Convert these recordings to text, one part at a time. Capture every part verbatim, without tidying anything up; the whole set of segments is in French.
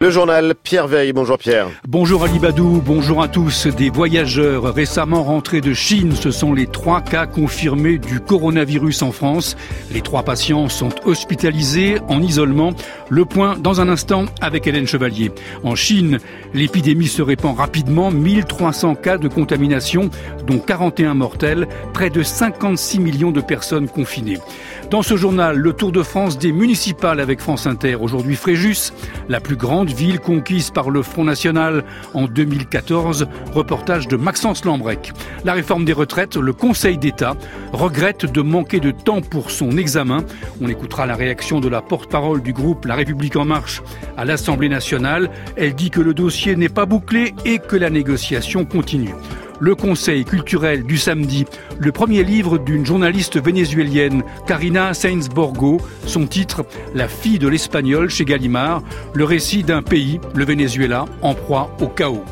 Le journal Pierre Veille. Bonjour Pierre. Bonjour Ali Badou, bonjour à tous. Des voyageurs récemment rentrés de Chine, ce sont les trois cas confirmés du coronavirus en France. Les trois patients sont hospitalisés en isolement. Le point dans un instant avec Hélène Chevalier. En Chine, l'épidémie se répand rapidement. mille trois cents cas de contamination, dont quarante et un mortels. Près de cinquante-six millions de personnes confinées. Dans ce journal, le Tour de France des municipales avec France Inter. Aujourd'hui, Fréjus, la plus grande ville conquise par le Front National en deux mille quatorze. Reportage de Maxence Lambrec. La réforme des retraites, le Conseil d'État regrette de manquer de temps pour son examen. On écoutera la réaction de la porte-parole du groupe La République En Marche à l'Assemblée nationale. Elle dit que le dossier n'est pas bouclé et que la négociation continue. Le conseil culturel du samedi, le premier livre d'une journaliste vénézuélienne, Karina Sainz-Borgo. Son titre, La fille de l'espagnol chez Gallimard. Le récit d'un pays, le Venezuela, en proie au chaos.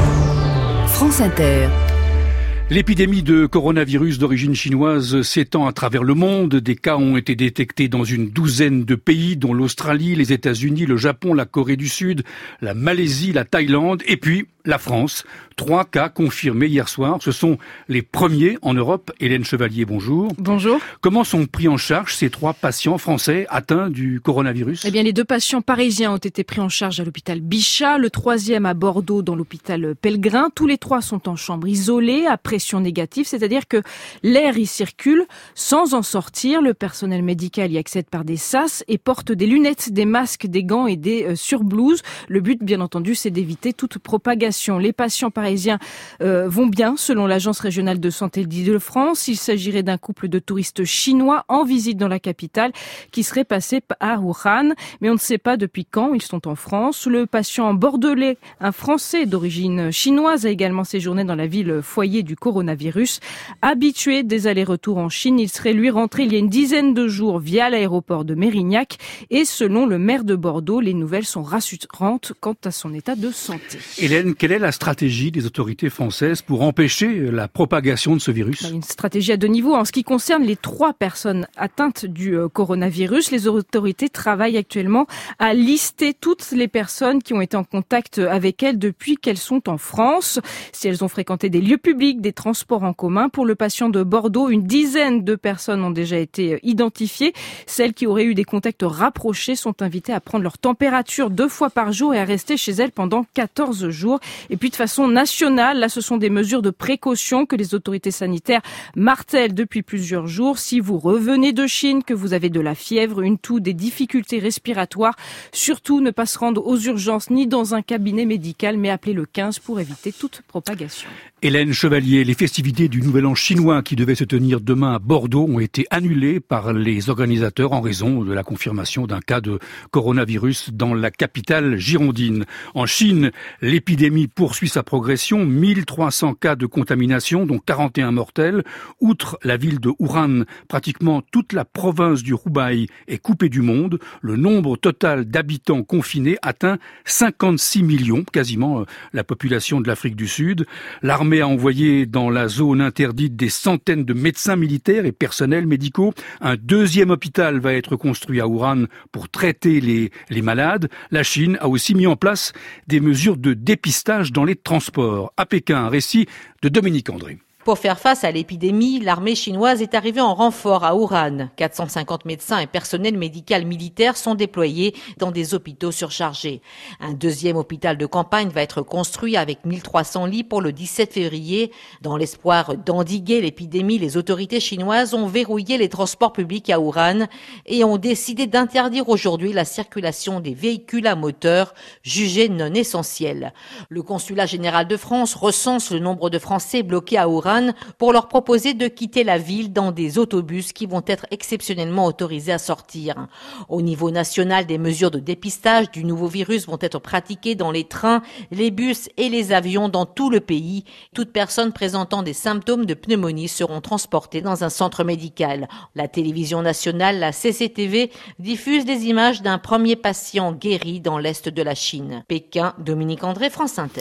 France Inter. L'épidémie de coronavirus d'origine chinoise s'étend à travers le monde. Des cas ont été détectés dans une douzaine de pays, dont l'Australie, les États-Unis, le Japon, la Corée du Sud, la Malaisie, la Thaïlande et puis la France. Trois cas confirmés hier soir. Ce sont les premiers en Europe. Hélène Chevalier, bonjour. Bonjour. Comment sont pris en charge ces trois patients français atteints du coronavirus ? Eh bien, les deux patients parisiens ont été pris en charge à l'hôpital Bichat, le troisième à Bordeaux dans l'hôpital Pellegrin. Tous les trois sont en chambre isolée, à pression négative, c'est-à-dire que l'air y circule sans en sortir. Le personnel médical y accède par des sas et porte des lunettes, des masques, des gants et des euh, surblouses. Le but, bien entendu, c'est d'éviter toute propagation. Les patients parisiens euh, vont bien, selon l'Agence régionale de santé d'Île-de-France. Il s'agirait d'un couple de touristes chinois en visite dans la capitale qui serait passé à Wuhan. Mais on ne sait pas depuis quand ils sont en France. Le patient bordelais, un Français d'origine chinoise, a également séjourné dans la ville foyer du coronavirus. Habitué des allers-retours en Chine, il serait lui rentré il y a une dizaine de jours via l'aéroport de Mérignac. Et selon le maire de Bordeaux, les nouvelles sont rassurantes quant à son état de santé. Hélène, quelle est la stratégie des autorités françaises pour empêcher la propagation de ce virus ? Une stratégie à deux niveaux. En ce qui concerne les trois personnes atteintes du coronavirus, les autorités travaillent actuellement à lister toutes les personnes qui ont été en contact avec elles depuis qu'elles sont en France. Si elles ont fréquenté des lieux publics, des transports en commun. Pour le patient de Bordeaux, une dizaine de personnes ont déjà été identifiées. Celles qui auraient eu des contacts rapprochés sont invitées à prendre leur température deux fois par jour et à rester chez elles pendant quatorze jours. Et puis de façon nationale, là ce sont des mesures de précaution que les autorités sanitaires martèlent depuis plusieurs jours. Si vous revenez de Chine, que vous avez de la fièvre, une toux, des difficultés respiratoires, surtout ne pas se rendre aux urgences ni dans un cabinet médical, mais appelez le quinze pour éviter toute propagation. Hélène Chevalier, les festivités du Nouvel An chinois qui devaient se tenir demain à Bordeaux ont été annulées par les organisateurs en raison de la confirmation d'un cas de coronavirus dans la capitale girondine. En Chine, l'épidémie poursuit sa progression. mille trois cents cas de contamination, dont quarante et un mortels. Outre la ville de Wuhan, pratiquement toute la province du Hubei est coupée du monde. Le nombre total d'habitants confinés atteint cinquante-six millions, quasiment la population de l'Afrique du Sud. L'armée a envoyé dans la zone interdite des centaines de médecins militaires et personnels médicaux. Un deuxième hôpital va être construit à Wuhan pour traiter les, les malades. La Chine a aussi mis en place des mesures de dépistage dans les transports. À Pékin, un récit de Dominique André. Pour faire face à l'épidémie, l'armée chinoise est arrivée en renfort à Wuhan. quatre cent cinquante médecins et personnel médical militaire sont déployés dans des hôpitaux surchargés. Un deuxième hôpital de campagne va être construit avec mille trois cents lits pour le dix-sept février. Dans l'espoir d'endiguer l'épidémie, les autorités chinoises ont verrouillé les transports publics à Wuhan et ont décidé d'interdire aujourd'hui la circulation des véhicules à moteur jugés non essentiels. Le consulat général de France recense le nombre de Français bloqués à Wuhan pour leur proposer de quitter la ville dans des autobus qui vont être exceptionnellement autorisés à sortir. Au niveau national, des mesures de dépistage du nouveau virus vont être pratiquées dans les trains, les bus et les avions dans tout le pays. Toutes personnes présentant des symptômes de pneumonie seront transportées dans un centre médical. La télévision nationale, la C C T V, diffuse des images d'un premier patient guéri dans l'est de la Chine. Pékin, Dominique André, France Inter.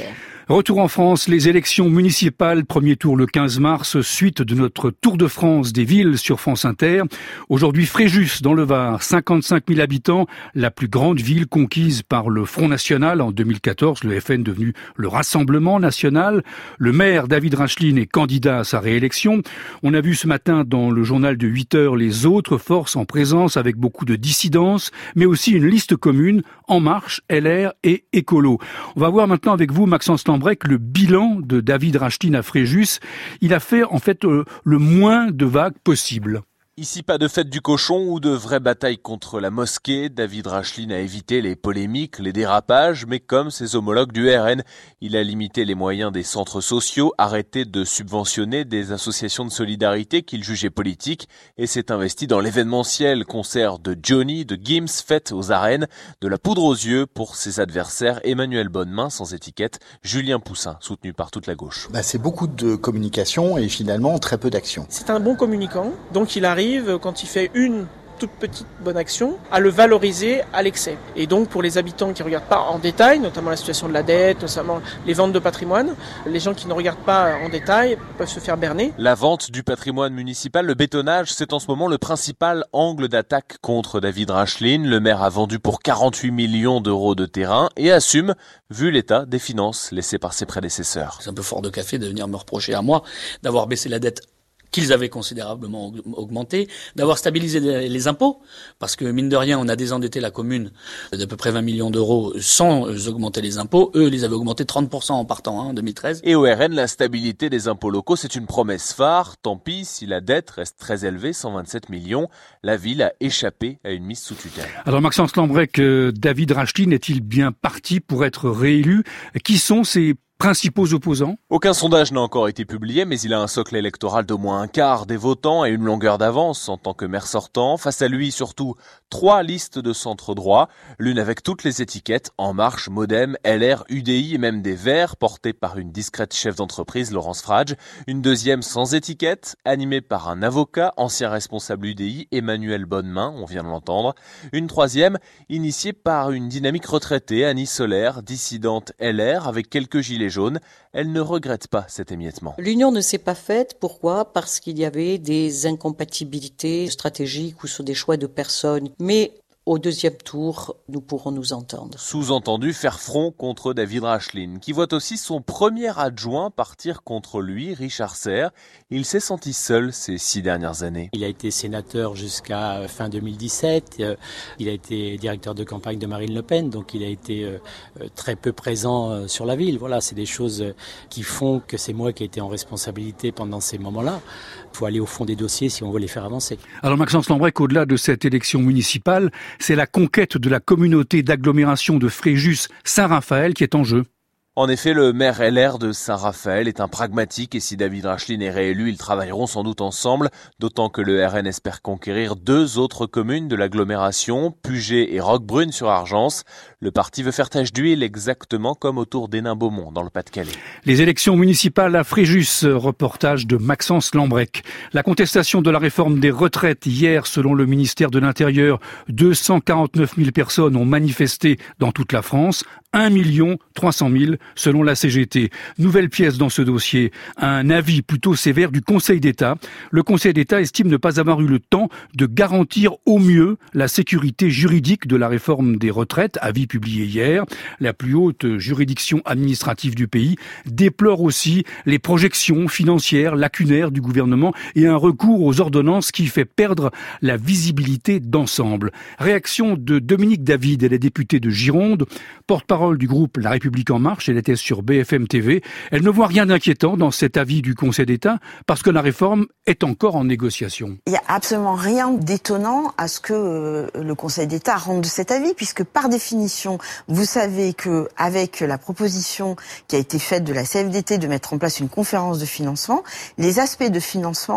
Retour en France, les élections municipales, premier tour le quinze mars, suite de notre Tour de France des villes sur France Inter. Aujourd'hui, Fréjus, dans le Var, cinquante-cinq mille habitants, la plus grande ville conquise par le Front National en deux mille quatorze, le F N devenu le Rassemblement National. Le maire David Racheline est candidat à sa réélection. On a vu ce matin dans le journal de huit heures les autres forces en présence avec beaucoup de dissidence, mais aussi une liste commune, En Marche, L R et Écolo. On va voir maintenant avec vous, Maxence Lambrec, le bilan de David Racheline à Fréjus. Il a fait en fait euh, le moins de vagues possible. Ici, pas de fête du cochon ou de vraie bataille contre la mosquée. David Racheline a évité les polémiques, les dérapages, mais comme ses homologues du R N, il a limité les moyens des centres sociaux, arrêté de subventionner des associations de solidarité qu'il jugeait politiques et s'est investi dans l'événementiel, concert de Johnny, de Gims, fête aux arènes, de la poudre aux yeux pour ses adversaires Emmanuel Bonnemain, sans étiquette, Julien Poussin, soutenu par toute la gauche. Bah, c'est beaucoup de communication et finalement très peu d'action. C'est un bon communicant, donc il arrive quand il fait une toute petite bonne action, à le valoriser à l'excès. Et donc pour les habitants qui ne regardent pas en détail, notamment la situation de la dette, notamment les ventes de patrimoine, les gens qui ne regardent pas en détail peuvent se faire berner. La vente du patrimoine municipal, le bétonnage, c'est en ce moment le principal angle d'attaque contre David Racheline. Le maire a vendu pour quarante-huit millions d'euros de terrain et assume, vu l'état des finances laissées par ses prédécesseurs. C'est un peu fort de café de venir me reprocher à moi d'avoir baissé la dette qu'ils avaient considérablement augmenté, d'avoir stabilisé les impôts, parce que mine de rien, on a désendetté la commune d'à peu près vingt millions d'euros sans augmenter les impôts. Eux, ils les avaient augmentés trente pour cent en partant, hein, en deux mille treize. Et au R N, la stabilité des impôts locaux, c'est une promesse phare. Tant pis si la dette reste très élevée, cent vingt-sept millions. La ville a échappé à une mise sous tutelle. Alors Maxence Lambrec, David Racheline est-il bien parti pour être réélu? Qui sont ses principaux opposants? Aucun sondage n'a encore été publié, mais il a un socle électoral d'au moins un quart des votants et une longueur d'avance en tant que maire sortant. Face à lui, surtout, trois listes de centre droit, l'une avec toutes les étiquettes, En Marche, Modem, L R, U D I et même des Verts, portés par une discrète chef d'entreprise, Laurence Frage. Une deuxième sans étiquette, animée par un avocat, ancien responsable U D I, Emmanuel Bonnemain, on vient de l'entendre. Une troisième, initiée par une dynamique retraitée, Annie Solaire, dissidente L R, avec quelques gilets jaune, elle ne regrette pas cet émiettement. L'union ne s'est pas faite, pourquoi ? Parce qu'il y avait des incompatibilités stratégiques ou sur des choix de personnes. Mais au deuxième tour, nous pourrons nous entendre. Sous-entendu, faire front contre David Racheline, qui voit aussi son premier adjoint partir contre lui, Richard Serre. Il s'est senti seul ces six dernières années. Il a été sénateur jusqu'à fin deux mille dix-sept. Il a été directeur de campagne de Marine Le Pen, donc il a été très peu présent sur la ville. Voilà, c'est des choses qui font que c'est moi qui ai été en responsabilité pendant ces moments-là. Il faut aller au fond des dossiers si on veut les faire avancer. Alors Maxence Lambrec, au-delà de cette élection municipale, c'est la conquête de la communauté d'agglomération de Fréjus-Saint-Raphaël qui est en jeu. En effet, le maire L R de Saint-Raphaël est un pragmatique et si David Racheline est réélu, ils travailleront sans doute ensemble, d'autant que le R N espère conquérir deux autres communes de l'agglomération, Puget et Roquebrune sur Argence. Le parti veut faire tache d'huile exactement comme autour d'Hénin-Beaumont dans le Pas-de-Calais. Les élections municipales à Fréjus, reportage de Maxence Lambrec. La contestation de la réforme des retraites hier, selon le ministère de l'Intérieur, deux cent quarante-neuf mille personnes ont manifesté dans toute la France, un million trois cent mille selon la C G T. Nouvelle pièce dans ce dossier, un avis plutôt sévère du Conseil d'État. Le Conseil d'État estime ne pas avoir eu le temps de garantir au mieux la sécurité juridique de la réforme des retraites, avis publié hier. La plus haute juridiction administrative du pays déplore aussi les projections financières lacunaires du gouvernement et un recours aux ordonnances qui fait perdre la visibilité d'ensemble. Réaction de Dominique David, elle est députée de Gironde, porte-parole du groupe La République En Marche, elle était sur B F M T V. Elle ne voit rien d'inquiétant dans cet avis du Conseil d'État parce que la réforme est encore en négociation. Il n'y a absolument rien d'étonnant à ce que euh, le Conseil d'État rende cet avis puisque par définition, vous savez que avec la proposition qui a été faite de la C F D T de mettre en place une conférence de financement, les aspects de financement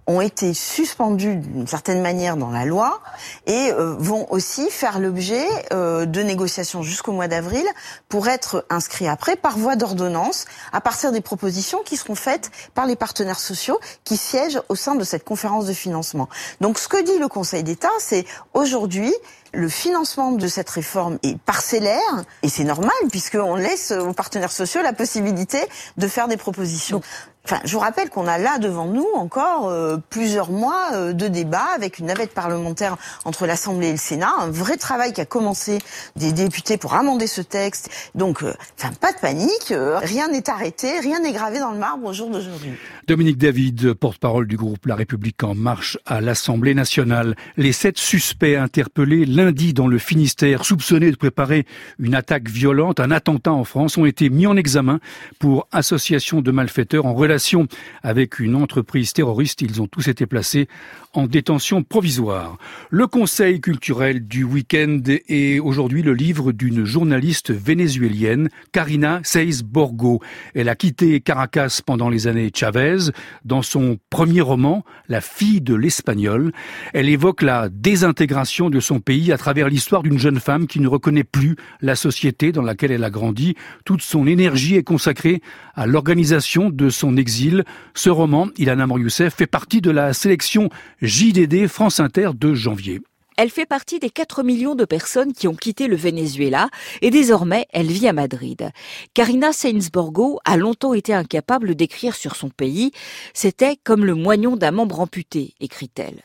ont été suspendus d'une certaine manière dans la loi et euh, vont aussi faire l'objet euh, de négociations jusqu'au mois d'avril pour être inscrits après par voie d'ordonnance à partir des propositions qui seront faites par les partenaires sociaux qui siègent au sein de cette conférence de financement. Donc ce que dit le Conseil d'État, c'est aujourd'hui le financement de cette réforme est parcellaire et c'est normal puisqu'on laisse aux partenaires sociaux la possibilité de faire des propositions. Enfin, je vous rappelle qu'on a là devant nous encore euh, plusieurs mois euh, de débats avec une navette parlementaire entre l'Assemblée et le Sénat, un vrai travail qui a commencé des députés pour amender ce texte. Donc, euh, enfin, pas de panique, euh, rien n'est arrêté, rien n'est gravé dans le marbre au jour d'aujourd'hui. Dominique David, porte-parole du groupe La République En Marche à l'Assemblée nationale. Les sept suspects interpellés lundi dans le Finistère, soupçonnés de préparer une attaque violente, un attentat en France, ont été mis en examen pour association de malfaiteurs en relation avec une entreprise terroriste. Ils ont tous été placés en détention provisoire. Le conseil culturel du week-end est aujourd'hui le livre d'une journaliste vénézuélienne, Karina Saiz Borgo. Elle a quitté Caracas pendant les années Chavez. Dans son premier roman, La fille de l'Espagnol, elle évoque la désintégration de son pays à travers l'histoire d'une jeune femme qui ne reconnaît plus la société dans laquelle elle a grandi. Toute son énergie est consacrée à l'organisation de son exil. Ce roman, Ilana Mor-Youssef, fait partie de la sélection J D D France Inter de janvier. Elle fait partie des quatre millions de personnes qui ont quitté le Venezuela et désormais elle vit à Madrid. Karina Saiz Borgo a longtemps été incapable d'écrire sur son pays. C'était comme le moignon d'un membre amputé, écrit-elle.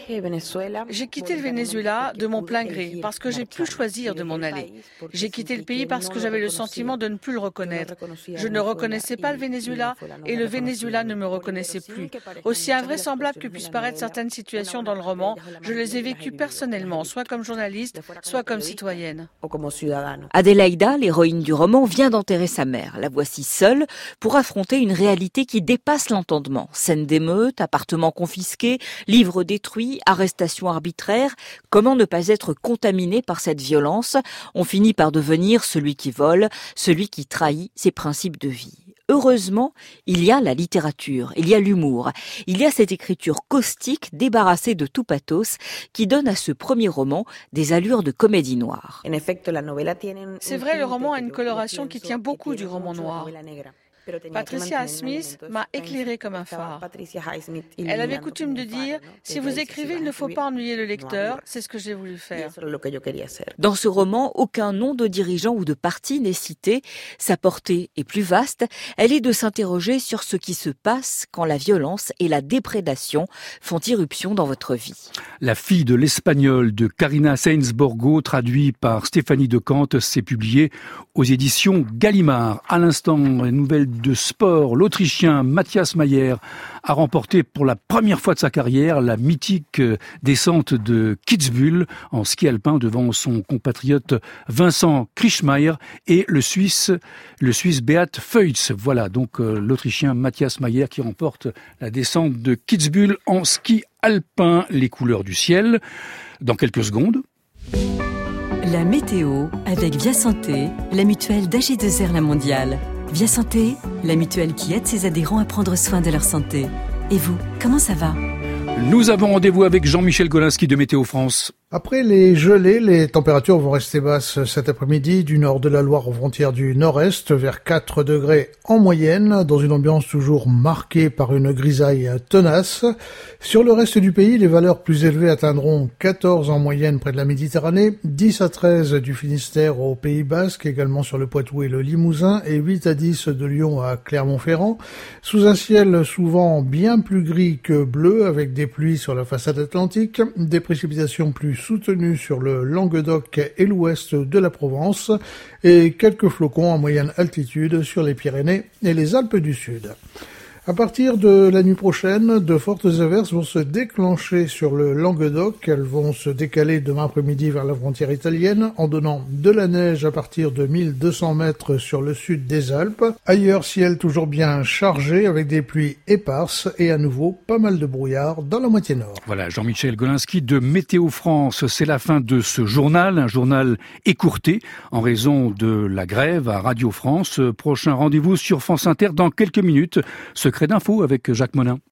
J'ai quitté le Venezuela de mon plein gré parce que j'ai pu choisir de m'en aller. J'ai quitté le pays parce que j'avais le sentiment de ne plus le reconnaître. Je ne reconnaissais pas le Venezuela et le Venezuela ne me reconnaissait plus. Aussi invraisemblable que puissent paraître certaines situations dans le roman, je les ai vécues personnellement. personnellement, soit comme journaliste, soit comme citoyenne. Adélaïda, l'héroïne du roman, vient d'enterrer sa mère. La voici seule pour affronter une réalité qui dépasse l'entendement. Scènes d'émeutes, appartements confisqués, livres détruits, arrestations arbitraires. Comment ne pas être contaminé par cette violence ? On finit par devenir celui qui vole, celui qui trahit ses principes de vie. Heureusement, il y a la littérature, il y a l'humour, il y a cette écriture caustique, débarrassée de tout pathos, qui donne à ce premier roman des allures de comédie noire. C'est vrai, le roman a une coloration qui tient beaucoup du roman noir. Patricia Highsmith m'a éclairé comme un phare. Elle avait coutume de dire « Si vous écrivez, il ne faut pas ennuyer le lecteur », c'est ce que j'ai voulu faire. Dans ce roman, aucun nom de dirigeant ou de parti n'est cité. Sa portée est plus vaste. Elle est de s'interroger sur ce qui se passe quand la violence et la déprédation font irruption dans votre vie. La fille de l'Espagnol de Karina Saiz Borgo, traduit par Stéphanie Decante, s'est publié aux éditions Gallimard. À l'instant, la nouvelle de sport, l'Autrichien Matthias Mayer a remporté pour la première fois de sa carrière la mythique descente de Kitzbühel en ski alpin devant son compatriote Vincent Krischmeier et le Suisse, le Suisse Beat Feutz. Voilà donc euh, l'Autrichien Matthias Mayer qui remporte la descente de Kitzbühel en ski alpin. Les couleurs du ciel dans quelques secondes. La météo avec Via Santé, la mutuelle d'A G deux R La Mondiale. Via Santé, la mutuelle qui aide ses adhérents à prendre soin de leur santé. Et vous, comment ça va ? Nous avons rendez-vous avec Jean-Michel Golinski de Météo France. Après les gelées, les températures vont rester basses cet après-midi du nord de la Loire aux frontières du nord-est, vers quatre degrés en moyenne, dans une ambiance toujours marquée par une grisaille tenace. Sur le reste du pays, les valeurs plus élevées atteindront quatorze en moyenne près de la Méditerranée, dix à treize du Finistère au Pays Basque, également sur le Poitou et le Limousin, et huit à dix de Lyon à Clermont-Ferrand, sous un ciel souvent bien plus gris que bleu, avec des pluies sur la façade atlantique, des précipitations plus soutenues sur le Languedoc et l'ouest de la Provence, et quelques flocons en moyenne altitude sur les Pyrénées et les Alpes du Sud. À partir de la nuit prochaine, de fortes averses vont se déclencher sur le Languedoc. Elles vont se décaler demain après-midi vers la frontière italienne en donnant de la neige à partir de mille deux cents mètres sur le sud des Alpes. Ailleurs, ciel toujours bien chargé avec des pluies éparses et à nouveau pas mal de brouillard dans la moitié nord. Voilà, Jean-Michel Golinski de Météo France. C'est la fin de ce journal, un journal écourté en raison de la grève à Radio France. Prochain rendez-vous sur France Inter dans quelques minutes. Secret d'info avec Jacques Monin.